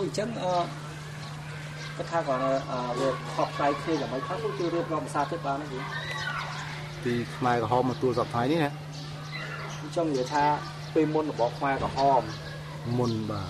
ពួកអញ្ចឹងគាត់ថាគាត់វាខុសផ្នែកគ្នាយ៉ាងម៉េចខ្លះពួកជួយរៀបរាប់ភាសាទៀតបានទេពីខ្មែរក្រហមមកទួលសប្តាហ៍នេះណាអញ្ចឹងនិយាយថាពេលមុនរបស់ខ្មែរក្រហមមុនបាទ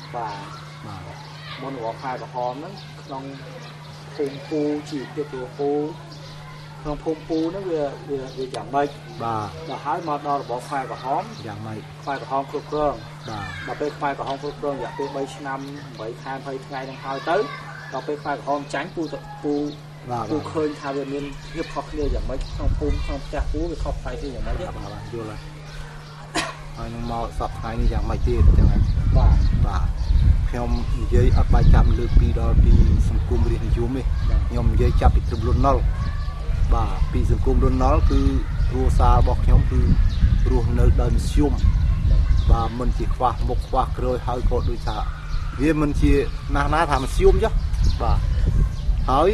មុនរបស់ខ្មែរក្រហមហ្នឹងក្នុងភូមិពូជីវភាពពូក្នុងភូមិពូហ្នឹងវាយ៉ាងម៉េចបាទដល់ហើយមកដល់របស់ខ្មែរក្រហមយ៉ាងម៉េចខ្មែរក្រហមគ្រប់គ្រងបាទដល់ពេលខ្មែរក្រហមគ្រប់គ្រងរយៈពេល3ឆ្នាំ8ខែ20ថ្ងៃហ្នឹងហើយទៅដល់ពេលខ្មែរក្រហមចាញ់ពូឃើញថាវាមានភាពខុសគ្នាយ៉ាងម៉េចក្នុងភូមិក្នុងផ្ទះពូវាខុសផ្នែកគ្នាយ៉ាងម៉េចបាទយល់ហើយនឹងមកសប្តាហ៍នេះយ៉ាងម៉េចទៀតអញ្ចឹងបាទខ្ញុំនិយាយអត់បាយចាំលើកពីដល់ពីសង្គមរាជនិយមទេខ្ញុំនិយាយចាប់ពីត្រឹមលន់ណុលបាទពីសង្គមលន់ណុលគឺគ្រួសាររបស់ខ្ញុំគឺរស់នៅដោយមធ្យមបាទមិនជាខ្វះមុខខ្វះក្រោយហើយក៏ដូចថាវាមិនជាណាថាមធ្យមចុះបាទហើយ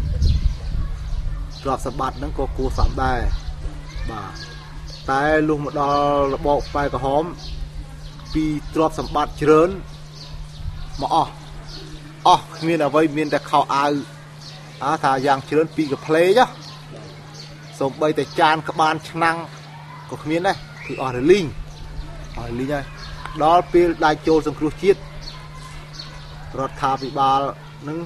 ទ្រព្យសម្បត្តិហ្នឹងក៏គួរសមដែរបាទតែលុះមកដល់របបខ្មែរក្រហមពីទ្រព្យសម្បត្តិច្រើនមកអស់គ្មានអ្វីមានតែខោអាវថាយ៉ាងច្រើនពីកាផ្លេចសូម្បីតែចានក្បានឆ្នាំងក៏គ្មានដែរគឺអស់រលីងហើយដល់ពេលដាច់ចូលសង្គ្រោះជាតិរដ្ឋាភិបាលនឹង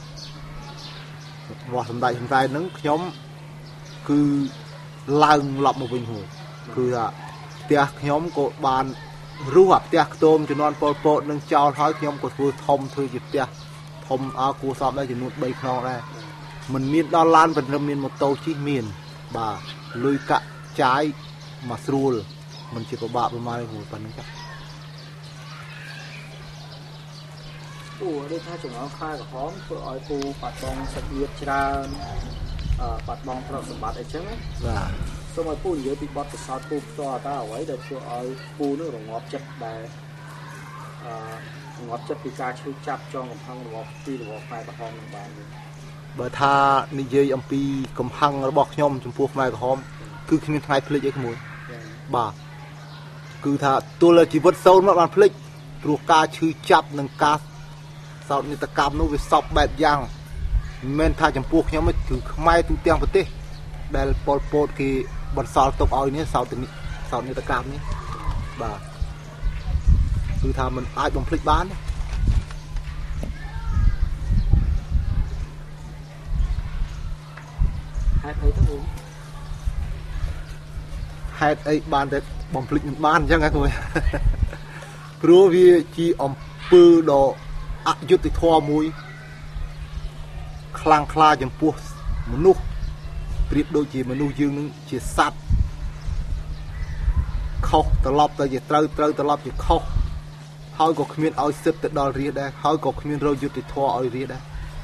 របស់សម្ដេចហ៊ុនសែននឹងខ្ញុំគឺឡើងឡប់មកវិញហួរគឺថាផ្ទះខ្ញុំក៏បានរស់ផ្ទះខ្ទមចំនួនប៉ុលពតនឹងចោលហើយខ្ញុំក៏ធ្វើជាផ្ទះធំគួរសមដែរចំនួន3ខ្នងដែរមិនមានដល់ឡានប៉ុន្តែមានម៉ូតូជិះមានបាទលុយកាក់ចាយមកស្រួលមិនជាពិបាកប្រហែលហួរប៉ុណ្្នឹងចាដូចថាចំណងខ្មែរក្រហមធ្វើឲ្យពូបាត់បង់សភាពច្រើនបាត់បង់ទ្រព្យសម្បត្តិអីចឹងបាទសូមឲ្យពូនិយាយពីបទពិសោធន៍ពូផ្ទាល់តើអ្វីដែលធ្វើឲ្យពូនឹងរងាប់ចិត្តដែលរងាប់ចិត្តពីការឈឺចាប់ចងកំហឹងរបស់ខ្មែរក្រហមនឹងបានបើថានិយាយអំពីកំហឹងរបស់ខ្ញុំចំពោះខ្មែរក្រហមគឺគ្មានថ្ងៃភ្លេចអីក្មួយបាទគឺថាទល់ជីវិតសូន្យមកបានភ្លេចព្រោះការឈឺចាប់និងការសោកនាដកម្មនោះវាសពបែបយ៉ាងមិនមែនថាចំពោះខ្ញុំទេគឺខ្មែរទូទាំងប្រទេសដែលប៉ុលពតគេបន្សល់ទុកឲ្យនេះសោកនាដកម្មនេះបាទគឺថាมันអាចបំភ្លេចបានហេតុអីទៅហេតុអីបានតែបំភ្លេចមិនបានអញ្ចឹងហ៎គូព្រោះវាជាអំពើដ៏អយុត្តិធម៌មួយខ្លាំងក្លាចំពោះមនុស្សប្រៀបដូចជាមនុស្សយើងនឹងជាសត្វខុសត្រឡប់ទៅជាត្រូវត្រឡប់ជាខុសហើយក៏គ្មានឲ្យសិទ្ធទៅដល់រាជដែរហើយក៏គ្មានរយុត្តិធម៌ឲ្យរាជដែរ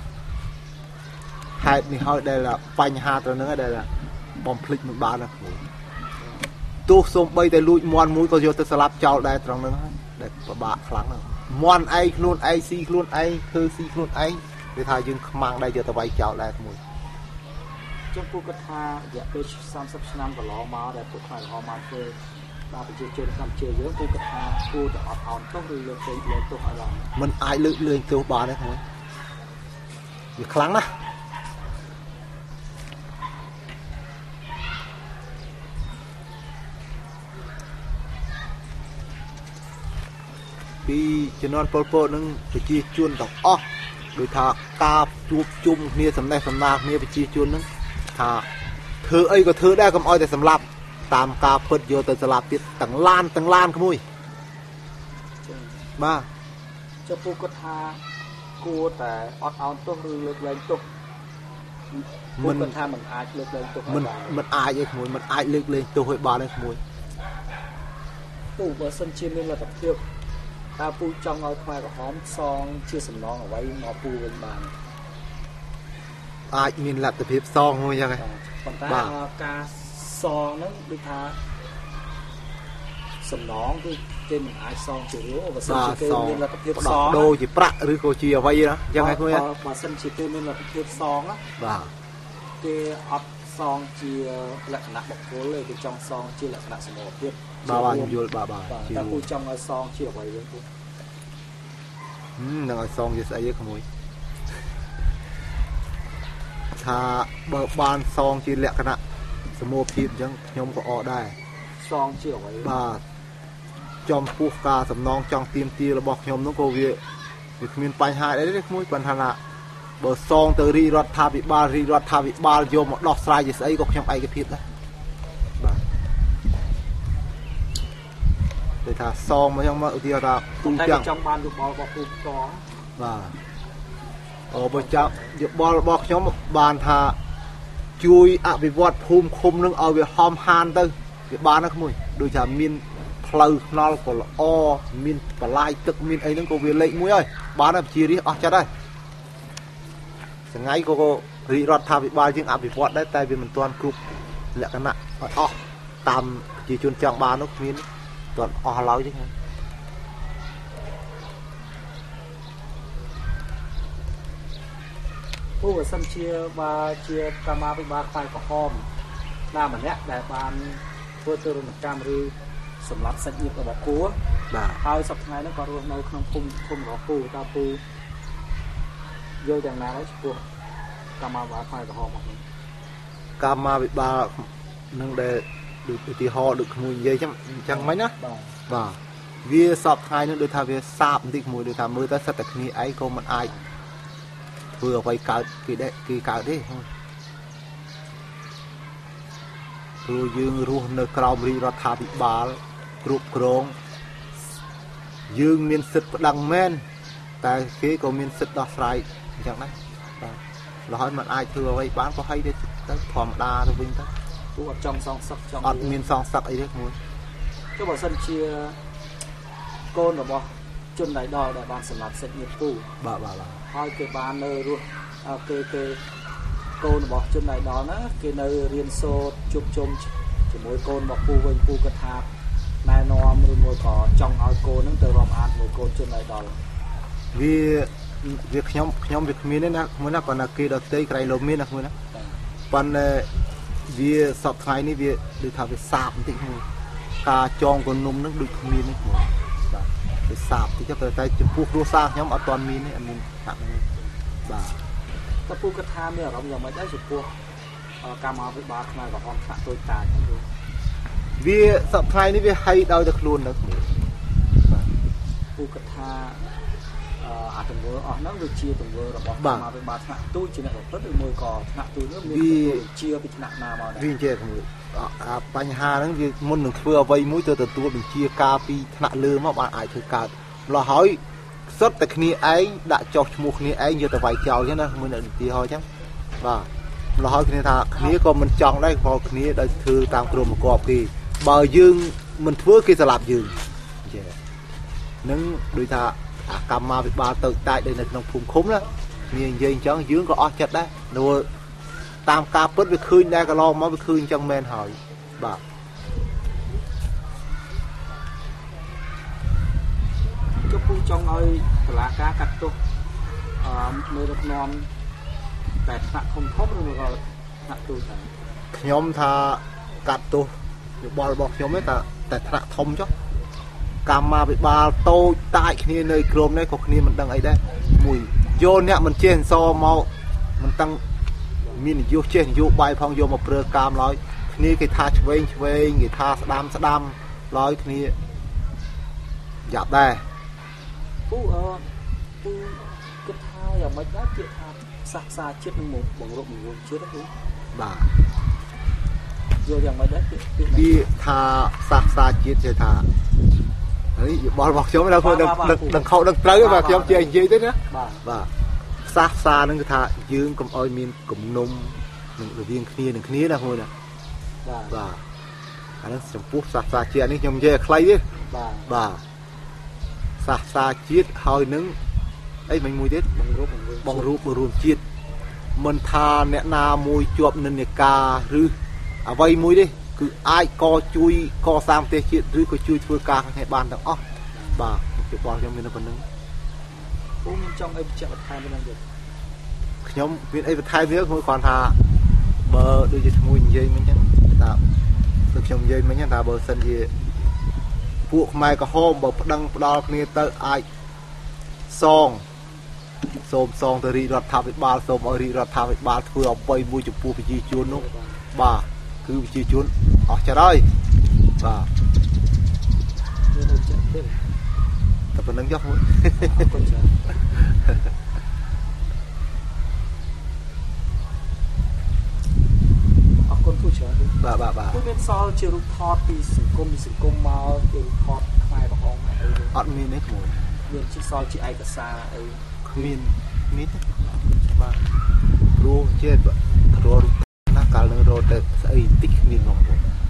ហេតុនេះហើយដែលបញ្ហាទៅនឹងដែលបំភ្លេចមិនបានណាគ្រូទោះសូម្បីតែលួចមន់មួយក៏យកទៅស្លាប់ចោលដែរត្រង់ហ្នឹងហើយដែលពិបាកខ្លាំងណាស់មន់ឯងខ្លួនឯងស៊ីខ្លួនឯងធ្វើស៊ីខ្លួនឯងវាថាយើងខ្មាំងដែរយកទៅវាយចោលដែរមួយចុះពូគាត់ថារយៈពេល30ឆ្នាំកន្លងមកដែលពួកខ្មែរក្រហមបានធ្វើដល់ប្រជាជនកម្ពុជាយើងពូគាត់ថាគួរតែអត់អោនទោសឬលើកលែងទោសឲ្យបានមិនអាចលើកលែងទោសបានទេមួយវាខ្លាំងណាស់ពីជំនាន់ប៉ុលពតនឹងប្រជាជនទាំងអស់ដោយថាការជួបជុំគ្នាសម្ដែងសម្ដារគ្នាប្រជាជននឹងថាធ្វើអីក៏ធ្វើដែរកុំឲ្យតែសម្លាប់តាមការពិតយកទៅសម្លាប់ទៀតទាំងឡានក្មួយបាទចុះពូគាត់ថាគួរតែអត់អោនទោសឬលើកលែងទោសមិនគាត់ថាមិនអាចលើកលែងទោសមិនអាចទេក្មួយមិនអាចលើកលែងទោសឲ្យបានទេក្មួយពូបើសិនជាមានលទ្ធភាពតើពូចង់ឲ្យខ្មែរក្រហមសងជាសំណងអ្វីមកពូវិញបានអាចមានលទ្ធភាពសងមួយយ៉ាងហ្នឹងប៉ុន្តែការសងហ្នឹងដូចថាសំណងគឺគេមិនអាចសងជារឿងបើសិនជាគេមានលទ្ធភាពសងដូរជាប្រាក់ឬក៏ជាអ្វីណាយ៉ាងហ្នឹងហ្នឹងបើសិនជាគេមានលទ្ធភាពសងណាបាទគេអត់សងជាលក្ខណៈបុគ្គលទេគេចង់សងជាលក្ខណៈសមូហភាពបាទយល់បាទតែពូចង់ឲ្យសងជាអ្វីវិញពូនឹងឲ្យសងជាស្អីក្មួយថាបើបានសងជាលក្ខណៈសមូហភាពអញ្ចឹងខ្ញុំក៏អត់ដែរសងជាអ្វីបាទចំពោះការសំណងចង់ទៀមទារបស់ខ្ញុំនោះក៏វាគ្មានបញ្ហាអីទេក្មួយប៉ុន្តែថាបើសងទៅរាជរដ្ឋាភិបាលយកមកដោះស្រាយជាស្អីក៏ខ្ញុំឯកភាពដែរបាទតែថាសងមកយ៉ាងមកឧទាហរណ៍ថាទូទាំងចង់បានយោបល់របស់ពូផ្ទាល់បាទអូបើចាប់យោបល់របស់ខ្ញុំបានថាជួយអភិវឌ្ឍភូមិឃុំនឹងឲ្យវាហំហានទៅវាបានណាក្មួយដូចថាមានផ្លូវថ្នល់ក៏ល្អមានបន្លាយទឹកមានអីហ្នឹងក៏វាលេខ1ហើយបានហើយជារាជអស់ចិត្តហើយថ្ងៃក៏រាជរដ្ឋាភិបាលយើងអភិវឌ្ឍដែរតែវាមិនទាន់គ្រប់លក្ខណៈអត់អស់តាមប្រជាជនចង់បាននោះគ្មានទាន់អស់ឡើយទេពូបើសិនជាបើជាកម្មាភិបាលខ្សែក្រហមណាម្នាក់ដែលបានធ្វើទរណកម្មឬសម្រាប់សាច់ញាតិរបស់ពូបាទហើយសប្តាហ៍នេះក៏រស់នៅក្នុងភូមិរបស់ពូតើពូយល់យ៉ាងណាដែរចំពោះកម្មាភិបាលខ្សែក្រហមរបស់នេះកម្មាភិបាលនឹងដែលដូចឧទាហរណ៍ដូចក្មួយនិយាយចឹងមិញណាបាទវាសពថ្ងៃនឹងដូចថាវាសាបបន្តិចមួយដូចថាមើលទៅសិតតែគ្នាឯងក៏មិនអាចធ្វើអ្វីកើតគេកើតទេព្រោះយើងរស់នៅក្រោមរាជរដ្ឋាភិបាលគ្រប់គ្រងយើងមានសិទ្ធិប្តឹងមែនតែគេក៏មានសិទ្ធិដោះស្រាយអញ្ចឹងដែរបាទរហូតមិនអាចធ្វើអ្វីបានក៏ហីទៅធម្មតាទៅវិញទៅពូអត់ចង់សងសឹកអត់មានសងសឹកអីទេមួយចុះបើសិនជាកូនរបស់ជនដៃដល់ដែលបានសម្លាប់សាច់ញាតិពូបាទហើយគេបាននៅរស់គេកូនរបស់ជនដៃដល់ណាគេនៅរៀនសូត្រជួបជុំជាមួយកូនរបស់ពូវិញពូគាត់ថាណែនាំឬមួយក៏ចង់ឲ្យកូននឹងទៅរាប់អានមួយកូនជនដៃដល់វាខ្ញុំវាគ្មានទេណាមួយណាប៉ុន្តែគេដល់ផ្ទៃក្រៃលោមានណាមួយណាប៉ុន្តែវាសពថ្ងៃនេះវាដូចថាវាសាបបន្តិចមួយការចងកនុំនឹងដូចគ្មាននេះមួយបាទវាសាបតិចតែចំពោះគ្រួសារខ្ញុំអត់ទាន់មានទេអត់មានថាបាទតែពូគាត់ថាមានអារម្មណ៍យ៉ាងម៉េចដែរចំពោះកម្មាភិបាលខ្មែរក្រហមថ្នាក់តូចតាចហ្នឹងវាសពថ្ងៃនេះវាហៃដោយតែខ្លួនទៅបាទពូគាត់ថាអាទង្វើអស់ហ្នឹងវាជាទង្វើរបស់កម្មាភិបាលថ្នាក់ទូចជាអ្នកប្រព្រឹត្តឬមួយក៏ថ្នាក់ទូចនោះមានជាពីថ្នាក់ណាមកដែរវាជាបញ្ហាហ្នឹងវាមុននឹងធ្វើអ្វីមួយទៅទទួលបញ្ជាការពីថ្នាក់លើមកបានអាចធ្វើកើតម្ល៉េះហើយសុទ្ធតែគ្នាឯងដាក់ចុះឈ្មោះគ្នាឯងយកទៅវាយចោលចឹងណាមួយនៅទីហោចឹងបាទម្ល៉េះហើយគ្នាថាគ្នាក៏មិនចង់ដែរព្រោះគ្នាដោយធ្វើតាមក្រុមប្រកបគេបើយើងមិនធ្វើគេស្លាប់យើងចានឹងដូចថាកម្មាភិបាលទៅតាចនៅក្នុងភូមិឃុំណាគ្នានិយាយអញ្ចឹងយើងក៏អស់ចិត្តដែរព្រោះតាមការពិតវាឃើញដែរកន្លងមកវាឃើញអញ្ចឹងមែនហើយបាទជពូចង់ឲ្យតុលាការកាត់ទោសមេដឹកនាំតែថ្នាក់ធំឬក៏ថ្នាក់ទូទៅខ្ញុំថាកាត់ទោសយោបល់របស់ខ្ញុំទេតែថ្នាក់ធំចុះកម្មាភិបាលតូចតាចគ្នានៅក្រុមនេះក៏គ្នាមិនដឹងអីដែរមួយយកអ្នកមិនចេះអសមកមិនតាំងមាននយោចេះនយោបាយផងយកមកប្រើកាមឡើយគ្នាគេថាឆ្វេងគេថាស្ដាំឡើយគ្នាយ៉ាប់ដែរពូគិតថាយ៉ាងម៉េចដែរពាក្យថាសាសសាជាតិនឹងមកបង្រួបបង្រួមជាតិទេបាទយល់យ៉ាងម៉េចដែរពាក្យថាសាសសាជាតិគេថាហើយយោបល់របស់ខ្ញុំដល់ដឹងខុសដឹងត្រូវបាទខ្ញុំជានិយាយទេណាបាទសាសសានឹងគឺថាយើងកុំឲ្យមានគំនុំនឹងរវាងគ្នានឹងគ្នាណាមួយណាបាទអានេះចំពោះសាសសាជាតិនេះខ្ញុំនិយាយឲ្យខ្លីទេបាទសាសសាជាតិហើយនឹងអីមិញមួយទៀតបង្រួបបង្រួមជាតិមិនថាអ្នកណាមួយជាប់និន្នាការឬអ្វីមួយទេគឺអាចក៏ជួយកសាងប្រទេសជាតិឬក៏ជួយធ្វើការឲ្យបានទាំងអស់បាទយោបល់ខ្ញុំមានតែប៉ុណ្្នឹងពូមានចង់អីបញ្ជាក់បន្ថែមប៉ុណ្្នឹងទេខ្ញុំមានអីបន្ថែមទៀតខ្ញុំគ្រាន់ថាបើដូចជាឈ្មោះនិយាយមិញចឹងថាដូចខ្ញុំនិយាយមិញថាបើសិនជាពួកខ្មែរក្រហមបើប្តឹងផ្ដាល់គ្នាទៅអាចសងសូមសងទៅរីរដ្ឋាភិបាលសូមឲ្យរីរដ្ឋាភិបាលធ្វើអំពើមួយចំពោះប្រជាជននោះបាទគឺប្រជាជនអស់ចិត្តហើយបាទមានអីចិត្តទេតែប៉ុណ្្នឹងចុះមួយអរគុណច្រើនអរគុណគូច្រើនបាទគឺមានសល់ជារូបថតពីសង្គមមកជារូបថតខ្មែរក្រហមអីអត់មានទេមួយមានជាសល់ជាឯកសារអីគ្មានទេបាទព្រោះចេះរត់ណាកាលនឹងរត់ទៅស្អីតិចគ្មានផង